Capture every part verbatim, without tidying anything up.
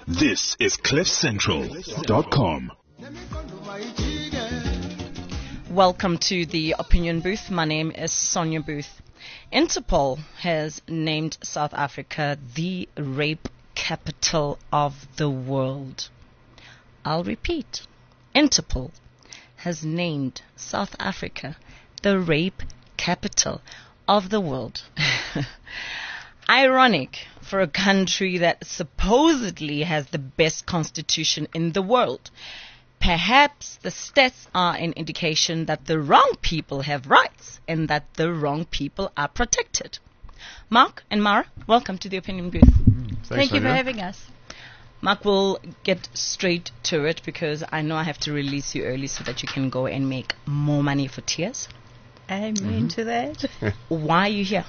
This is cliff central dot com. Welcome to the Opinion Booth. My name is Sonia Booth. Interpol has named South Africa the rape capital of the world. I'll repeat. Interpol has named South Africa the rape capital of the world. Ironic for a country that supposedly has the best constitution in the world. Perhaps the stats are an indication that the wrong people have rights and that the wrong people are protected. Mark and Mara, welcome to the Opinion Booth. Thanks, Thank you Sonia. for having us. Mark will get straight to it because I know I have to release you early so that you can go and make more money for Tears. Amen Mm-hmm. to that. Why are you here?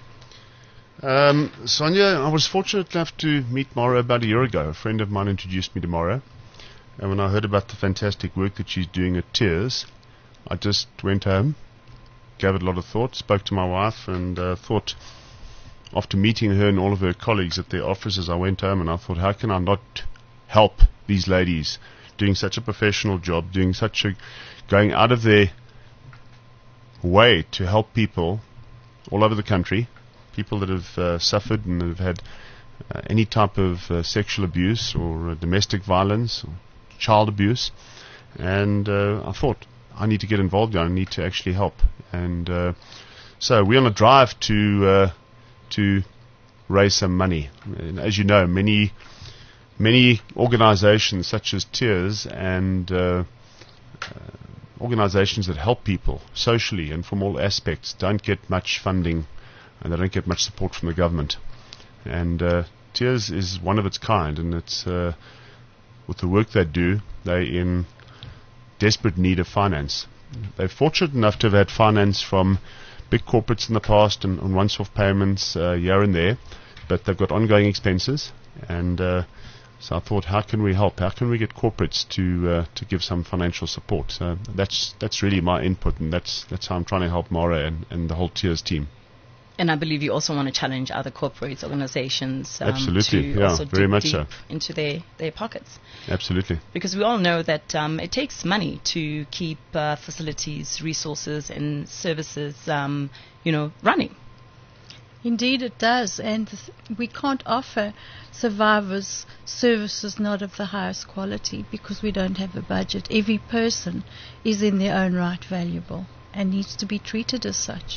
Um, Sonia, I was fortunate enough to meet Mara about a year ago. A friend of mine introduced me to Mara. And when I heard about the fantastic work that she's doing at Tears, I just went home, gave it a lot of thought, spoke to my wife, and uh, thought, after meeting her and all of her colleagues at their offices, I went home and I thought, how can I not help these ladies doing such a professional job, doing such a, going out of their way to help people all over the country, people that have uh, suffered and have had uh, any type of uh, sexual abuse or uh, domestic violence or child abuse. And uh, I thought, I need to get involved here. I need to actually help. And uh, so we're on a drive to uh, to raise some money. And as you know, many many organizations such as Tears and uh, uh, organizations that help people socially and from all aspects don't get much funding and they don't get much support from the government. And uh, Tears is one of its kind, and it's uh, with the work they do, they're in desperate need of finance. They're fortunate enough to have had finance from big corporates in the past and, and once-off payments uh, here and there, but they've got ongoing expenses. And uh, so I thought, how can we help? How can we get corporates to uh, to give some financial support? So that's that's really my input, and that's that's how I'm trying to help Mara and, and the whole Tears team. And I believe you also want to challenge other corporates, organizations, um, Absolutely, to yeah, also very dig much deep so. into their, their pockets. Absolutely. Because we all know that um, it takes money to keep uh, facilities, resources, and services, um, you know, running. Indeed it does. And th- we can't offer survivors services not of the highest quality because we don't have a budget. Every person is in their own right valuable and needs to be treated as such.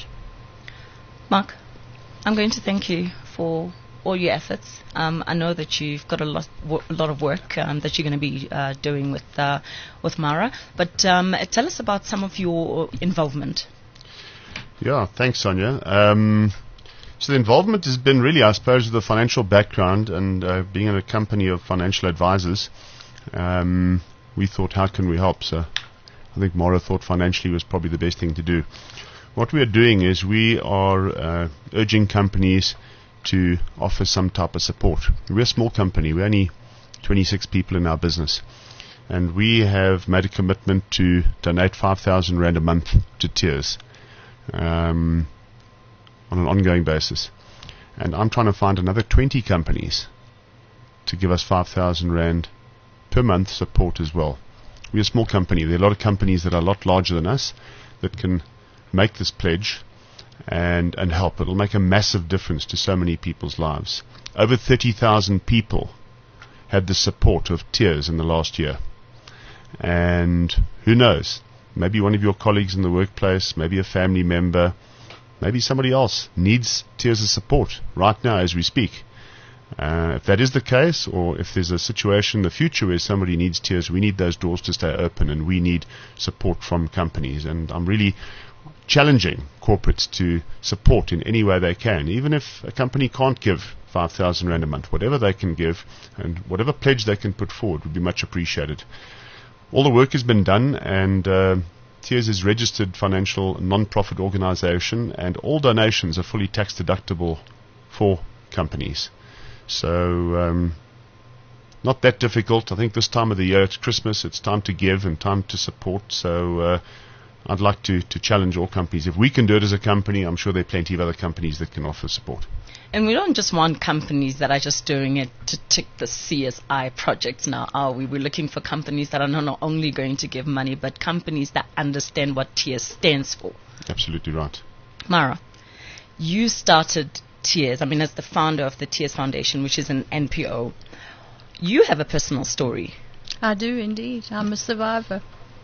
Mark, I'm going to thank you for all your efforts. Um, I know that you've got a lot, w- a lot of work um, that you're going to be uh, doing with uh, with Mara. But um, tell us about some of your involvement. Yeah, thanks, Sonia. Um, so the involvement has been really, I suppose, with the financial background and uh, being in a company of financial advisors. Um, we thought, how can we help? So I think Mara thought financially was probably the best thing to do. What we are doing is we are uh, urging companies to offer some type of support. We're a small company. We're only twenty-six people in our business. And we have made a commitment to donate five thousand rand a month to Tears um, on an ongoing basis. And I'm trying to find another twenty companies to give us five thousand rand per month support as well. We're a small company. There are a lot of companies that are a lot larger than us that can make this pledge and and help. It'll make a massive difference to so many people's lives. Over thirty thousand people had the support of Tears in the last year. And who knows, maybe one of your colleagues in the workplace, maybe a family member, maybe somebody else needs Tears' support right now as we speak. Uh, if that is the case, or if there's a situation in the future where somebody needs Tears, we need those doors to stay open, and we need support from companies. And I'm really challenging corporates to support in any way they can, even if a company can't give five thousand rand a month. Whatever they can give and whatever pledge they can put forward would be much appreciated. All the work has been done, and uh, Tears is registered financial non-profit organization, and all donations are fully tax deductible for companies. So um, not that difficult. I think this time of the year, it's Christmas, it's time to give and time to support. So uh, I'd like to, to challenge all companies. If we can do it as a company, I'm sure there are plenty of other companies that can offer support. And we don't just want companies that are just doing it to tick the C S I projects now, are we? We're looking for companies that are not only going to give money, but companies that understand what Tears stands for. Absolutely right. Mara, you started Tears, I mean, as the founder of the Tears Foundation, which is an N P O. You have a personal story. I do indeed. I'm a survivor.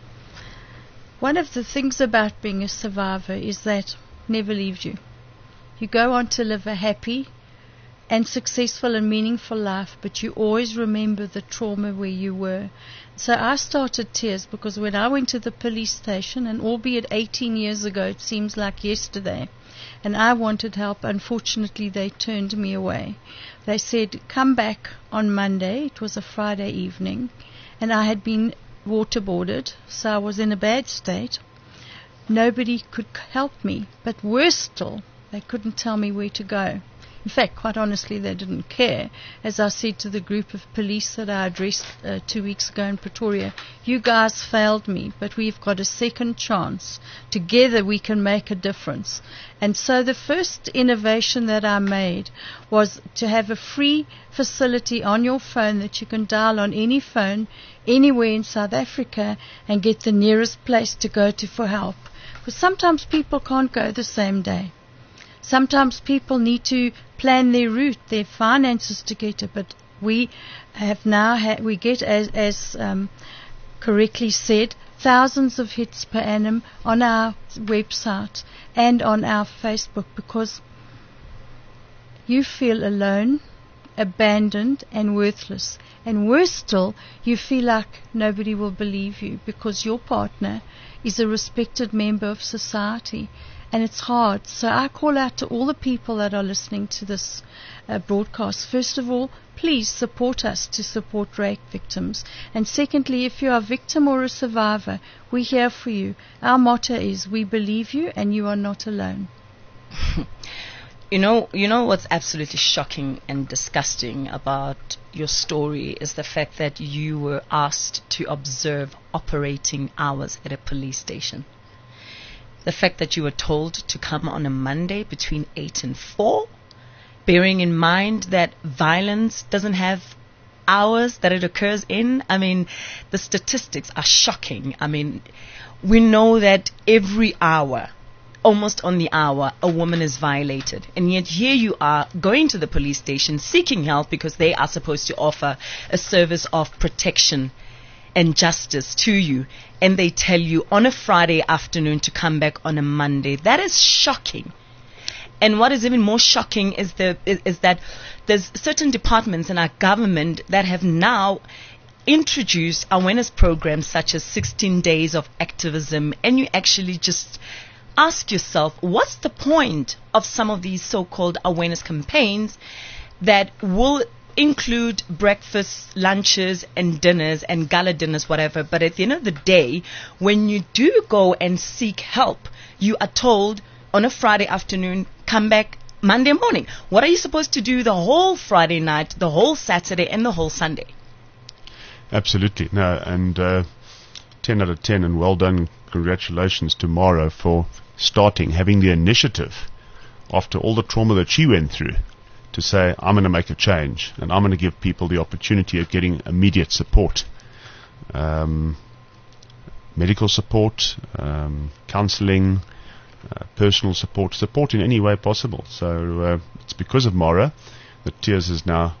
One of the things about being a survivor is that never leaves you. You go on to live a happy and successful and meaningful life, but you always remember the trauma where you were. So I started Tears because when I went to the police station, and albeit eighteen years ago, it seems like yesterday, and I wanted help, unfortunately they turned me away. They said, come back on Monday. It was a Friday evening, and I had been waterboarded, so I was in a bad state. Nobody could help me, but worse still, they couldn't tell me where to go. In fact, quite honestly, they didn't care. As I said to the group of police that I addressed uh, two weeks ago in Pretoria, you guys failed me, but we've got a second chance. Together we can make a difference. And so the first innovation that I made was to have a free facility on your phone that you can dial on any phone anywhere in South Africa and get the nearest place to go to for help. Because sometimes people can't go the same day. Sometimes people need to plan their route, their finances to get it. But we have now, ha- we get, as, as um, correctly said, thousands of hits per annum on our website and on our Facebook, because you feel alone, abandoned and worthless. And worse still, you feel like nobody will believe you because your partner is a respected member of society. And it's hard. So I call out to all the people that are listening to this uh, broadcast. First of all, please support us to support rape victims. And secondly, if you are a victim or a survivor, we're here for you. Our motto is, we believe you and you are not alone. You know, you know what's absolutely shocking and disgusting about your story is the fact that you were asked to observe operating hours at a police station. The fact that you were told to come on a Monday between eight and four, bearing in mind that violence doesn't have hours that it occurs in. I mean, the statistics are shocking. I mean, we know that every hour, almost on the hour, a woman is violated. And yet here you are going to the police station seeking help because they are supposed to offer a service of protection and justice to you, and they tell you on a Friday afternoon to come back on a Monday. That is shocking. And what is even more shocking is the is, is that there's certain departments in our government that have now introduced awareness programs such as sixteen days of activism, and you actually just ask yourself, what's the point of some of these so-called awareness campaigns that will include breakfasts, lunches, and dinners, and gala dinners, whatever. But at the end of the day, when you do go and seek help, you are told on a Friday afternoon, come back Monday morning. What are you supposed to do the whole Friday night, the whole Saturday, and the whole Sunday? Absolutely. No, and uh, ten out of ten, and well done. Congratulations to Mara for starting, having the initiative after all the trauma that she went through, to say, I'm going to make a change, and I'm going to give people the opportunity of getting immediate support, um, medical support, um, counseling, uh, personal support, support in any way possible. So uh, it's because of Mara that Tears has now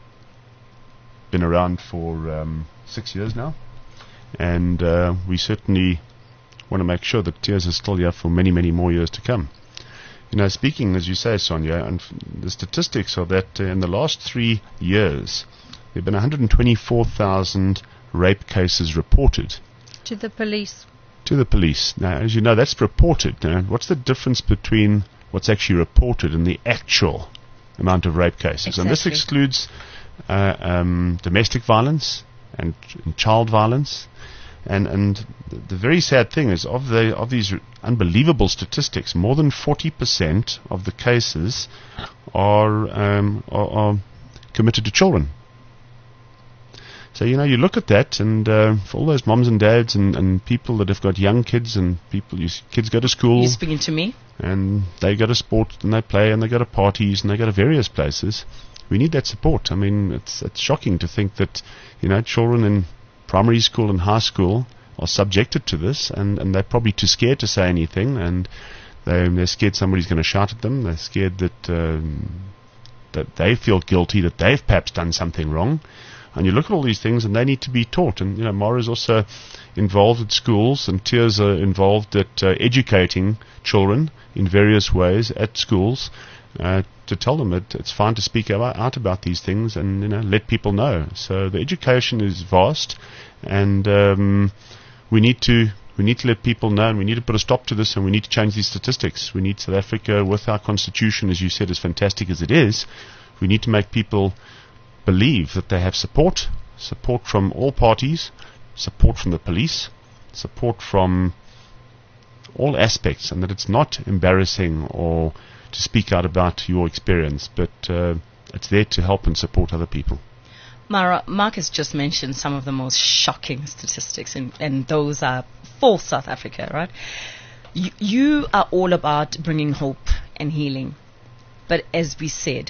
been around for um, six years now, and uh, we certainly want to make sure that Tears is still here for many, many more years to come. You know, speaking, as you say, Sonia, and f- the statistics are that uh, in the last three years, there have been one hundred twenty-four thousand rape cases reported. To the police. To the police. Now, as you know, that's reported. Now, what's the difference between what's actually reported and the actual amount of rape cases? Exactly. And this excludes uh, um, domestic violence and, and child violence. And and the very sad thing is, of the of these unbelievable statistics, more than forty percent of the cases are, um, are are committed to children. So, you know, you look at that, and uh, for all those moms and dads and, and people that have got young kids, and people, you, kids go to school. You're speaking to me? And they go to sport, and they play, and they go to parties, and they go to various places. We need that support. I mean, it's it's shocking to think that, you know, children in primary school and high school are subjected to this, and, and they're probably too scared to say anything, and they, they're scared somebody's going to shout at them. They're scared that um, that they feel guilty, that they've perhaps done something wrong. And you look at all these things, and they need to be taught. And, you know, Mara is also involved at schools, and Tears are involved at uh, educating children in various ways at schools uh, to tell them that it's fine to speak out, out about these things, and, you know, let people know. So the education is vast, and um, we need to we need to let people know, and we need to put a stop to this, and we need to change these statistics. We need South Africa, with our constitution, as you said, as fantastic as it is, we need to make people believe that they have support, support from all parties, support from the police, support from all aspects, and that it's not embarrassing or to speak out about your experience, but uh, it's there to help and support other people. Mara, Mark has just mentioned some of the most shocking statistics, and, and those are for South Africa, right? You, you are all about bringing hope and healing, but as we said,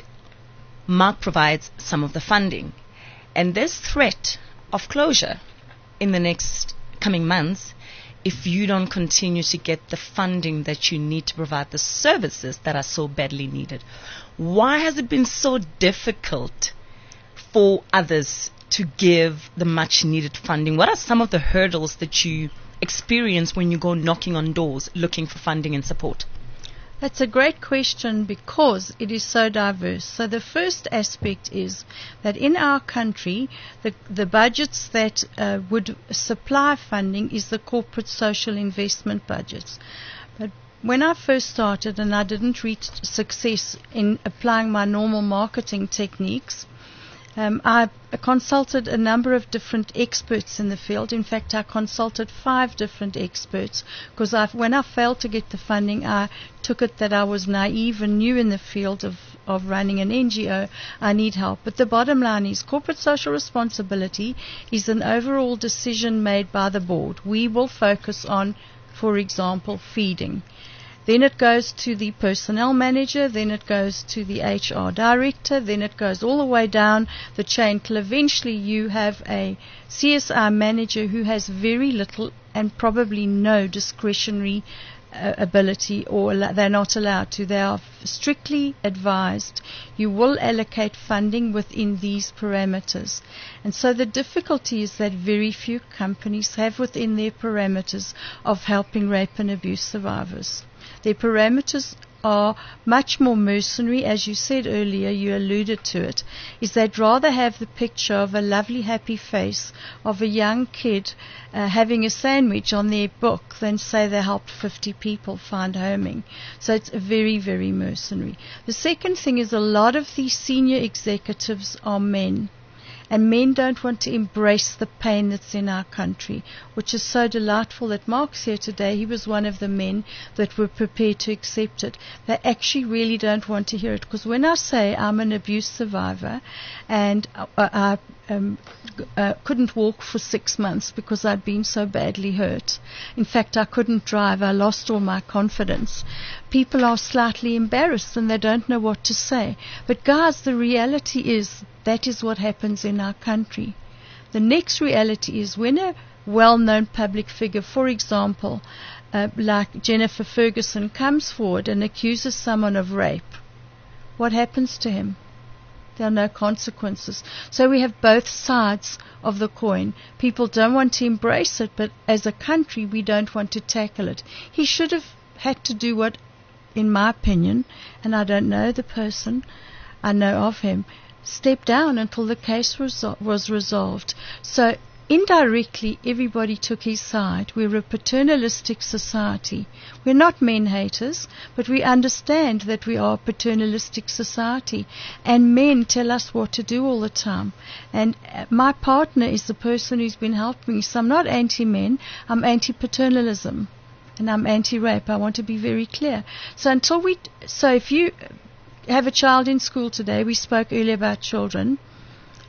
Mark provides some of the funding, and there's threat of closure in the next coming months if you don't continue to get the funding that you need to provide the services that are so badly needed. Why has it been so difficult for others to give the much needed funding? What are some of the hurdles that you experience when you go knocking on doors looking for funding and support? That's a great question because it is so diverse. So the first aspect is that in our country, the, the budgets that uh, would supply funding is the corporate social investment budgets. But when I first started and I didn't reach success in applying my normal marketing techniques, Um, I consulted a number of different experts in the field. In fact, I consulted five different experts because when I failed to get the funding, I took it that I was naive and new in the field of, of running an N G O. I need help. But the bottom line is corporate social responsibility is an overall decision made by the board. We will focus on, for example, feeding. Then it goes to the personnel manager, then it goes to the H R director, then it goes all the way down the chain till eventually you have a C S I manager who has very little and probably no discretionary uh, ability, or al- they're not allowed to. They are f- strictly advised you will allocate funding within these parameters. And so the difficulty is that very few companies have within their parameters of helping rape and abuse survivors. Their parameters are much more mercenary, as you said earlier, you alluded to it, is they'd rather have the picture of a lovely happy face of a young kid uh, having a sandwich on their book than say they helped fifty people find homing. So it's very, very mercenary. The second thing is a lot of these senior executives are men. And men don't want to embrace the pain that's in our country, which is so delightful that Mark's here today. He was one of the men that were prepared to accept it. They actually really don't want to hear it. Because when I say I'm an abuse survivor and I, I um, uh, couldn't walk for six months because I'd been so badly hurt. In fact, I couldn't drive. I lost all my confidence. People are slightly embarrassed and they don't know what to say. But guys, the reality is that is what happens in our country. The next reality is when a well-known public figure, for example, uh, like Jennifer Ferguson, comes forward and accuses someone of rape, what happens to him? There are no consequences. So we have both sides of the coin. People don't want to embrace it, but as a country we don't want to tackle it. He should have had to do what, in my opinion, and I don't know the person, I know of him, step down until the case resol- was resolved. So indirectly everybody took his side. We're a paternalistic society. We're not men haters, but we understand that we are a paternalistic society, and men tell us what to do all the time. And uh, my partner is the person who's been helping me. So I'm not anti-men, I'm anti-paternalism, and I'm anti-rape. I want to be very clear. So until we, so if you have a child in school today, we spoke earlier about children,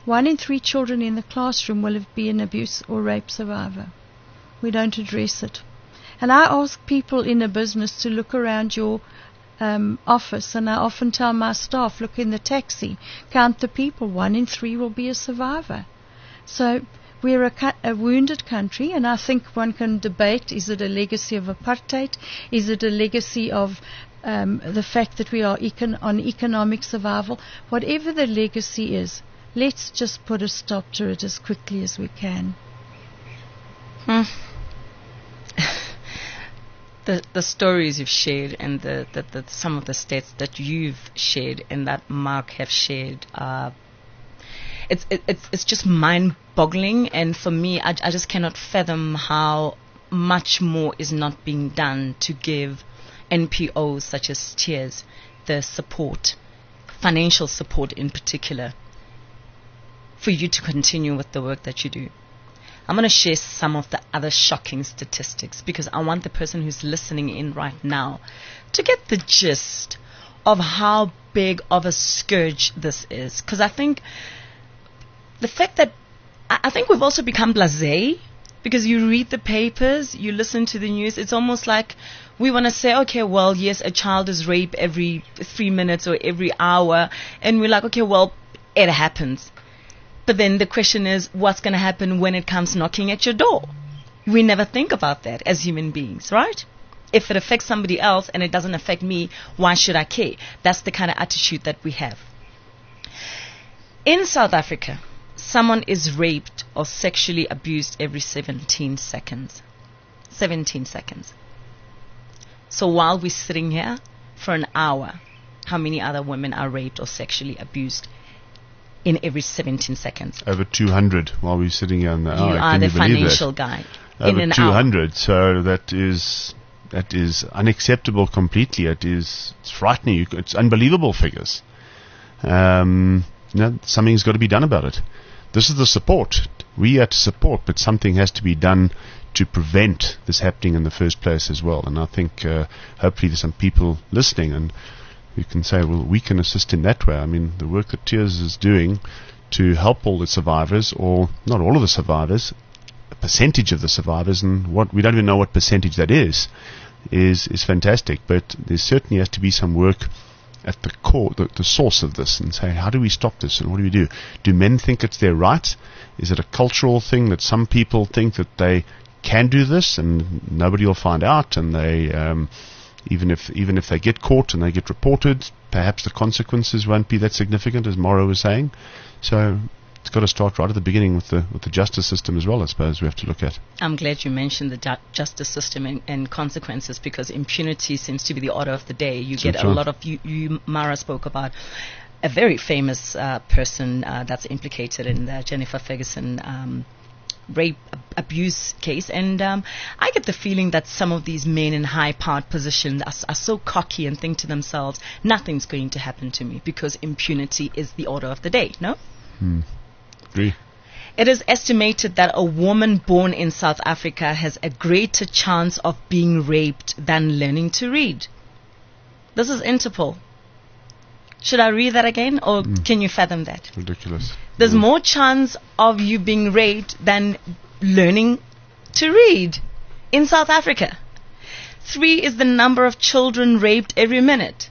one in three children in the classroom will have been an abuse or rape survivor. We don't address it. And I ask people in a business to look around your um, office, and I often tell my staff, look in the taxi, count the people, one in three will be a survivor. So we're a, cu- a wounded country, and I think one can debate, is it a legacy of apartheid? Is it a legacy of um, the fact that we are econ- on economic survival? Whatever the legacy is, let's just put a stop to it as quickly as we can. Hmm. The, the stories you've shared and the, the, the some of the stats that you've shared and that Mark have shared, uh, it's it, it's it's just mind-boggling. And for me, I, I just cannot fathom how much more is not being done to give N P Os such as Tears the support, financial support in particular, for you to continue with the work that you do. I'm going to share some of the other shocking statistics because I want the person who's listening in right now to get the gist of how big of a scourge this is. Because I think the fact that I, I think we've also become blasé, because you read the papers, you listen to the news, it's almost like we want to say, okay, well, yes, a child is raped every three minutes or every hour, and we're like, okay, well, it happens. But then the question is, what's going to happen when it comes knocking at your door? We never think about that as human beings, right? If it affects somebody else and it doesn't affect me, why should I care? That's the kind of attitude that we have. In South Africa, someone is raped or sexually abused every seventeen seconds. seventeen seconds. So while we're sitting here for an hour, how many other women are raped or sexually abused in every seventeen seconds? Over two hundred while we're sitting here in the hour. You are Can the you believe financial that? guy. Over in an two hundred. hour. So that is that is unacceptable completely. It is it's frightening. You, it's unbelievable figures. Um, you know, something's got to be done about it. This is the support. We are to support, but something has to be done to prevent this happening in the first place as well. And I think uh, hopefully there's some people listening and you can say, well, we can assist in that way. I mean, the work that Tears is doing to help all the survivors, or not all of the survivors, a percentage of the survivors, and what we don't even know what percentage that is, is is fantastic. But there certainly has to be some work at the core, the, the source of this, and say, how do we stop this, and what do we do? Do men think it's their right? Is it a cultural thing that some people think that they can do this, and nobody will find out, and they... Um, Even if even if they get caught and they get reported, perhaps the consequences won't be that significant, as Mauro was saying. So it's got to start right at the beginning with the with the justice system as well, I suppose, we have to look at. I'm glad you mentioned the ju- justice system and, and consequences, because impunity seems to be the order of the day. You get That's a right. lot of, you, you Mara spoke about a very famous uh, person uh, that's implicated in the Jennifer Ferguson um, rape ab- abuse case, and um, I get the feeling that some of these men in high-powered positions are, are so cocky and think to themselves, nothing's going to happen to me, because impunity is the order of the day, no? Hmm. Agree. It is estimated that a woman born in South Africa has a greater chance of being raped than learning to read. This is Interpol. Should I read that again, or Mm. can you fathom that? Ridiculous. There's Yeah. more chance of you being raped than learning to read in South Africa. Three is the number of children raped every minute.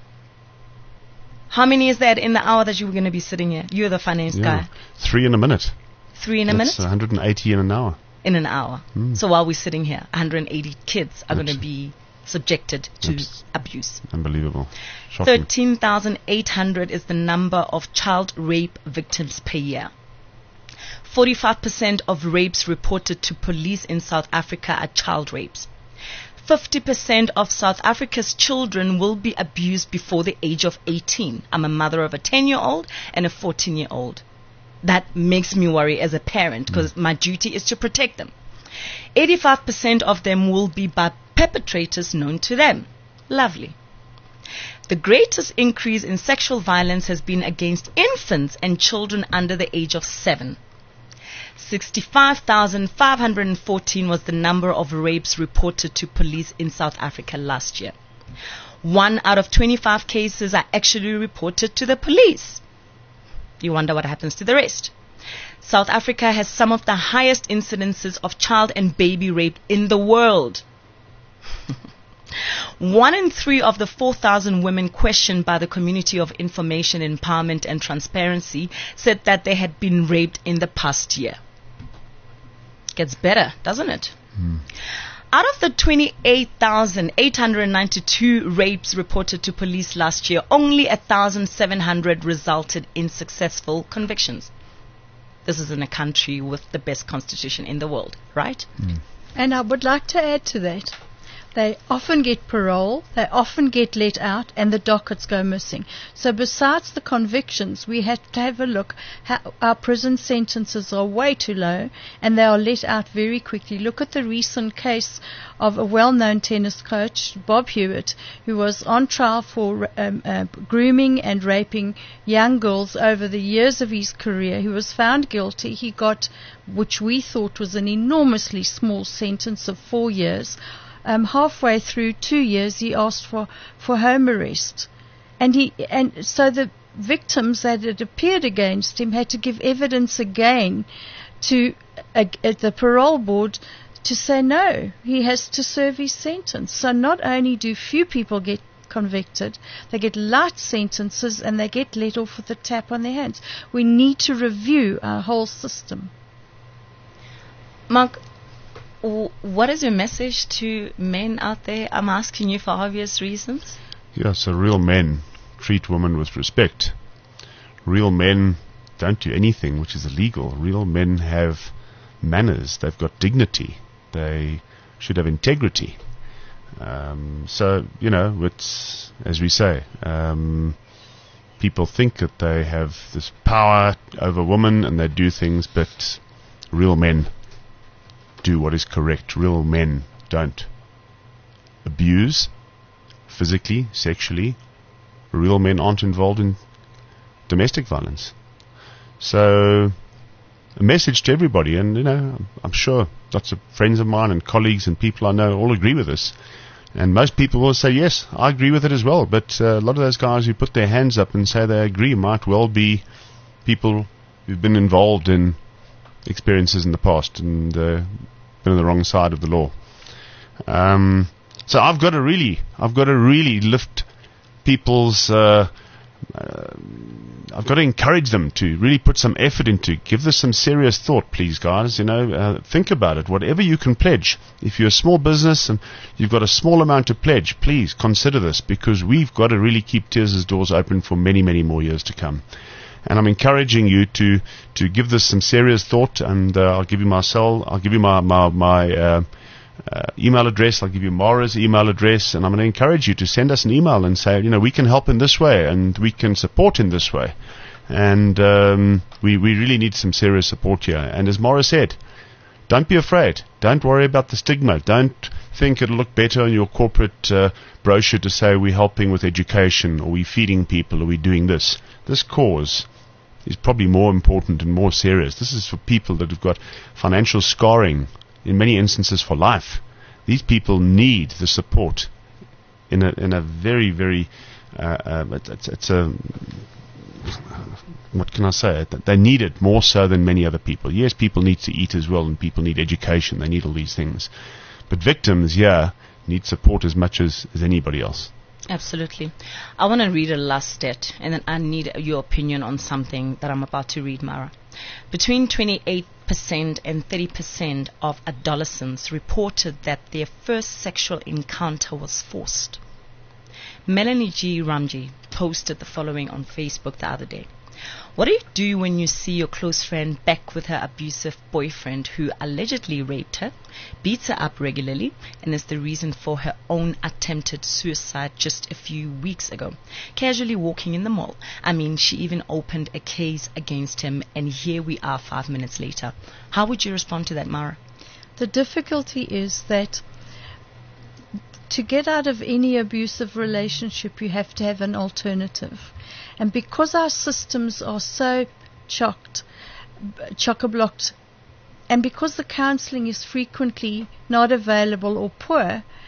How many is that in the hour that you were going to be sitting here? You're the finance Yeah. guy. Three in a minute. Three in a That's minute? one hundred eighty in an hour. In an hour. Mm. So while we're sitting here, one hundred eighty kids are going to Abs- be subjected to Abs- abuse. Unbelievable. Shocking. thirteen thousand eight hundred is the number of child rape victims per year. forty-five percent of rapes reported to police in South Africa are child rapes. fifty percent of South Africa's children will be abused before the age of eighteen. I'm a mother of a ten-year-old and a fourteen-year-old. That makes me worry as a parent, because my duty is to protect them. eighty-five percent of them will be by perpetrators known to them. Lovely. The greatest increase in sexual violence has been against infants and children under the age of seven. sixty-five thousand five hundred fourteen was the number of rapes reported to police in South Africa last year. One out of twenty-five cases are actually reported to the police. You wonder what happens to the rest. South Africa has some of the highest incidences of child and baby rape in the world. One in three of the four thousand women questioned by the Community of Information, Empowerment and Transparency said that they had been raped in the past year. Gets better, doesn't it? Mm. Out of the twenty-eight thousand eight hundred ninety-two rapes reported to police last year, only one thousand seven hundred resulted in successful convictions. This is in a country with the best constitution in the world, right? Mm. And I would like to add to that. They often get parole, they often get let out, and the dockets go missing. So besides the convictions, we have to have a look. How our prison sentences are way too low, and they are let out very quickly. Look at the recent case of a well-known tennis coach, Bob Hewitt, who was on trial for um, uh, grooming and raping young girls over the years of his career. He was found guilty. He got, which we thought was an enormously small sentence of four years. Um, halfway through two years, he asked for, for home arrest, and he and so the victims that had appeared against him had to give evidence again to uh, at the parole board to say no, he has to serve his sentence. So not only do few people get convicted, they get light sentences and they get let off with a tap on their hands. We need to review our whole system. Mark, what is your message to men out there? I'm asking you for obvious reasons. Yeah, so real men treat women with respect. Real men don't do anything which is illegal. Real men have manners. They've got dignity. They should have integrity. Um, so, you know, it's, as we say, um, people think that they have this power over women and they do things, but real men do what is correct. Real men don't abuse physically, sexually. Real men aren't involved in domestic violence. So a message to everybody, and you know, I'm sure lots of friends of mine and colleagues and people I know all agree with this, and most people will say yes, I agree with it as well. But uh, a lot of those guys who put their hands up and say they agree might well be people who've been involved in experiences in the past and uh, been on the wrong side of the law. Um, so I've got to really, I've got to really lift people's. Uh, uh, I've got to encourage them to really put some effort into. Give this some serious thought, please, guys. You know, uh, think about it. Whatever you can pledge. If you're a small business and you've got a small amount to pledge, please consider this, because we've got to really keep Tears' doors open for many, many more years to come. And I'm encouraging you to, to give this some serious thought, and uh, I'll give you my cell, I'll give you my my, my uh, uh, email address, I'll give you Mara's email address, and I'm going to encourage you to send us an email and say, you know, we can help in this way, and we can support in this way. And um, we, we really need some serious support here. And as Mara said, don't be afraid. Don't worry about the stigma. Don't think it'll look better on your corporate uh, brochure to say we're helping with education, or we're feeding people, or we're doing this. This cause is probably more important and more serious. This is for people that have got financial scarring, in many instances for life. These people need the support in a in a very, very, uh, uh, it's, it's a, what can I say? They need it more so than many other people. Yes, people need to eat as well, and people need education. They need all these things. But victims, yeah, need support as much as, as anybody else. Absolutely. I want to read a last stat, and then I need your opinion on something that I'm about to read, Mara. Between twenty-eight percent and thirty percent of adolescents reported that their first sexual encounter was forced. Melanie G. Ramji posted the following on Facebook the other day. What do you do when you see your close friend back with her abusive boyfriend who allegedly raped her, beats her up regularly, and is the reason for her own attempted suicide just a few weeks ago? Casually walking in the mall. I mean, she even opened a case against him, and here we are five minutes later. How would you respond to that, Mara? The difficulty is that to get out of any abusive relationship, you have to have an alternative. And because our systems are so chocked, chock-a-blocked, and because the counselling is frequently not available or poor,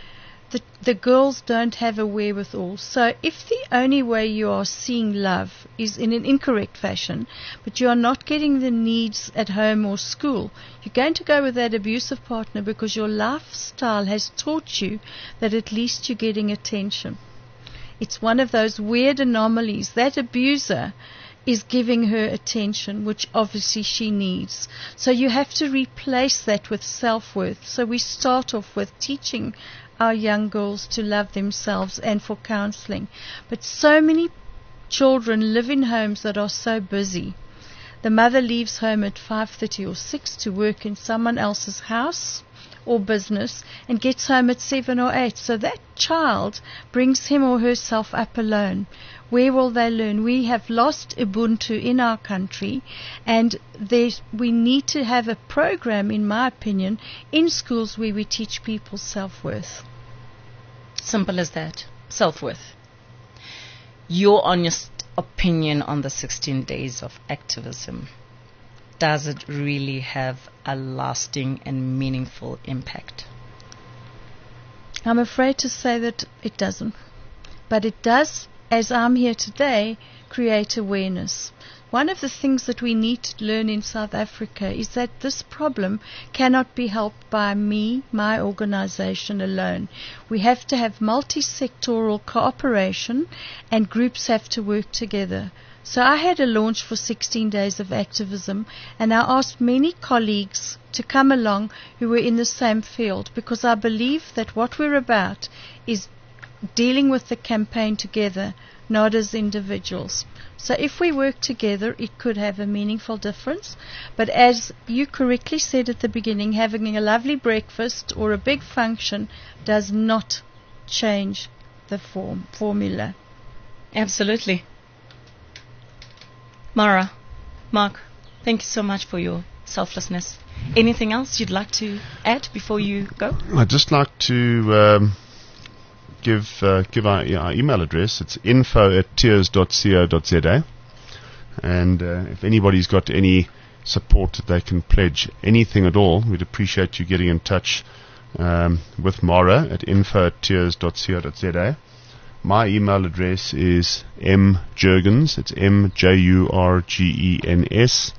the, the girls don't have a wherewithal. So if the only way you are seeing love is in an incorrect fashion, but you are not getting the needs at home or school, you're going to go with that abusive partner because your lifestyle has taught you that at least you're getting attention. It's one of those weird anomalies. That abuser is giving her attention, which obviously she needs. So you have to replace that with self-worth. So we start off with teaching our young girls to love themselves and for counseling. But so many children live in homes that are so busy. The mother leaves home at five thirty or six to work in someone else's house or business and gets home at seven or eight. So that child brings him or herself up alone. Where will they learn? We have lost Ubuntu in our country, and there's, we need to have a program, in my opinion, in schools where we teach people self-worth. Simple as that. Self-worth. Your honest opinion on the sixteen days of activism. Does it really have a lasting and meaningful impact? I'm afraid to say that it doesn't. But it does, as I'm here today, create awareness. One of the things that we need to learn in South Africa is that this problem cannot be helped by me, my organization alone. We have to have multi-sectoral cooperation, and groups have to work together. So I had a launch for sixteen days of activism, and I asked many colleagues to come along who were in the same field, because I believe that what we're about is dealing with the campaign together, not as individuals. So if we work together, it could have a meaningful difference. But as you correctly said at the beginning, having a lovely breakfast or a big function does not change the form formula. Absolutely. Mara, Mark, thank you so much for your selflessness. Anything else you'd like to add before you go? I'd just like to um, give uh, give our, our email address. It's info at tears dot co dot za. And uh, if anybody's got any support that they can pledge, anything at all, we'd appreciate you getting in touch um, with Mara at info at tears dot co dot za. My email address is mjurgens, it's M J U R G E N S,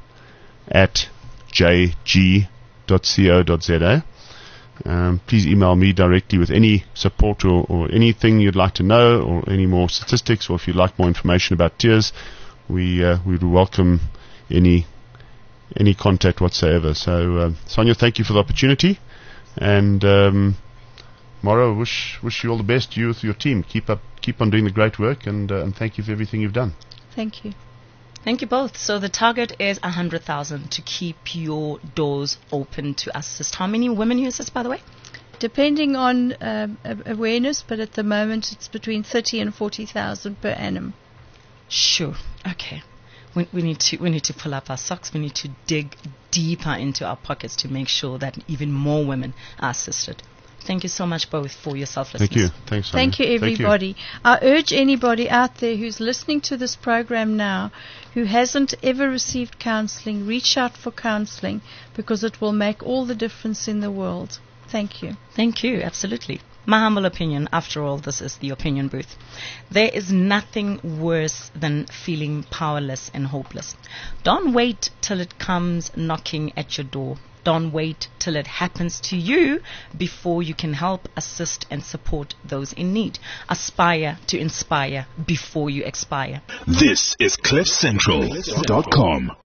at j g dot co dot za. Um, please email me directly with any support or, or anything you'd like to know, or any more statistics, or if you'd like more information about Tears, we uh, we would welcome any any contact whatsoever. So, uh, Sonia, thank you for the opportunity, and um, Mara, wish wish you all the best. You with your team, keep up, keep on doing the great work, and uh, and thank you for everything you've done. Thank you. Thank you both. So the target is one hundred thousand to keep your doors open to assist. How many women you assist, by the way? Depending on um, awareness, but at the moment it's between thirty and forty thousand per annum. Sure. Okay. We, we need to we need to pull up our socks. We need to dig deeper into our pockets to make sure that even more women are assisted. Thank you so much both for your selflessness. Thank you. Thanks, Sonia. Thank you, everybody. Thank you. I urge anybody out there who's listening to this program now who hasn't ever received counseling, reach out for counseling, because it will make all the difference in the world. Thank you. Thank you. Absolutely. My humble opinion, after all, this is the opinion booth. There is nothing worse than feeling powerless and hopeless. Don't wait till it comes knocking at your door. Don't wait till it happens to you before you can help, assist, and support those in need. Aspire to inspire before you expire. This is cliff central dot com.